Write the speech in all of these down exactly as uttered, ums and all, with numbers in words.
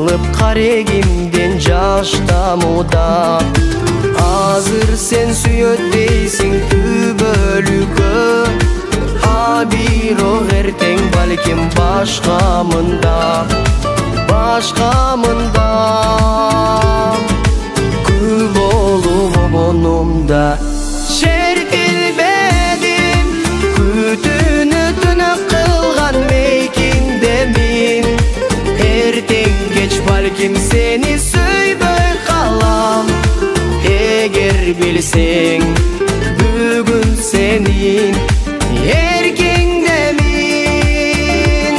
кылып карегимден жаштамуда. Азыр сен сүйөт дейсиң түбөлүккө, а бирок эртең балким башкамында, башкамында. Күл болуп обонумда шертилбедим, күтүүнү түнөк кылган мейкиндемин. Эртең кеч балким сени сүйбөй калам. Эгер билсең бүгүн сенин эркиңдемин.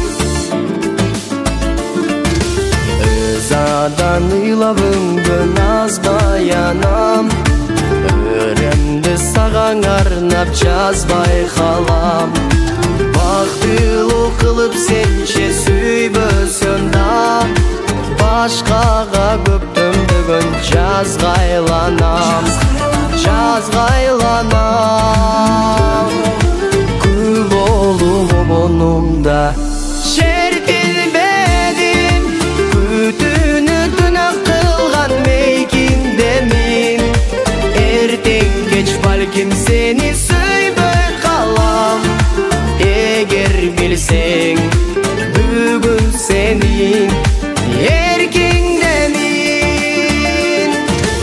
Өз адан ыйлабыңдын азбай анам, өрөмдү сага арнап жазбай калам. Бактылуу кылып сенче сүйбөсөм да, башкага көптөмдөгөн жазга айланам, жазга айланам. Күл болуп обонумда шертилбедим, күтүүнү түнөк кылган мейкиндемин. Эртең кеч балким сени сүйбөй калам. Эгер билсең бүгүн сенин эркиңдемин.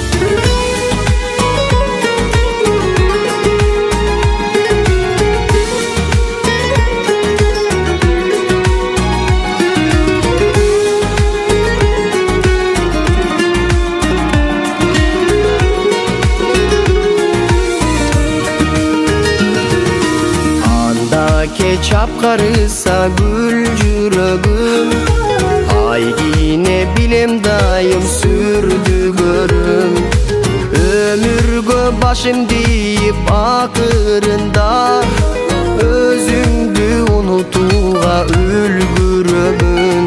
Анда кеч апкарыса гүл жүрөгүм, ай кине билем дайым сүрдүгөрүм. Өмүргө башым тийип акырында, өзүңдү унутууга үлгүрөмүн,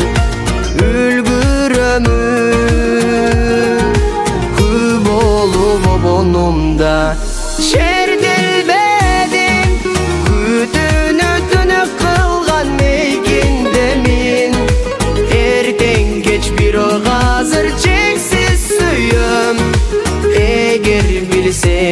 үлгүрөмүн. Күл болуп обонумда шертилбедим, күтүүнү түнөк кылган мейкиндемин. Эртең кеч бирок азыр чексиз сүйөм. Эгер билсең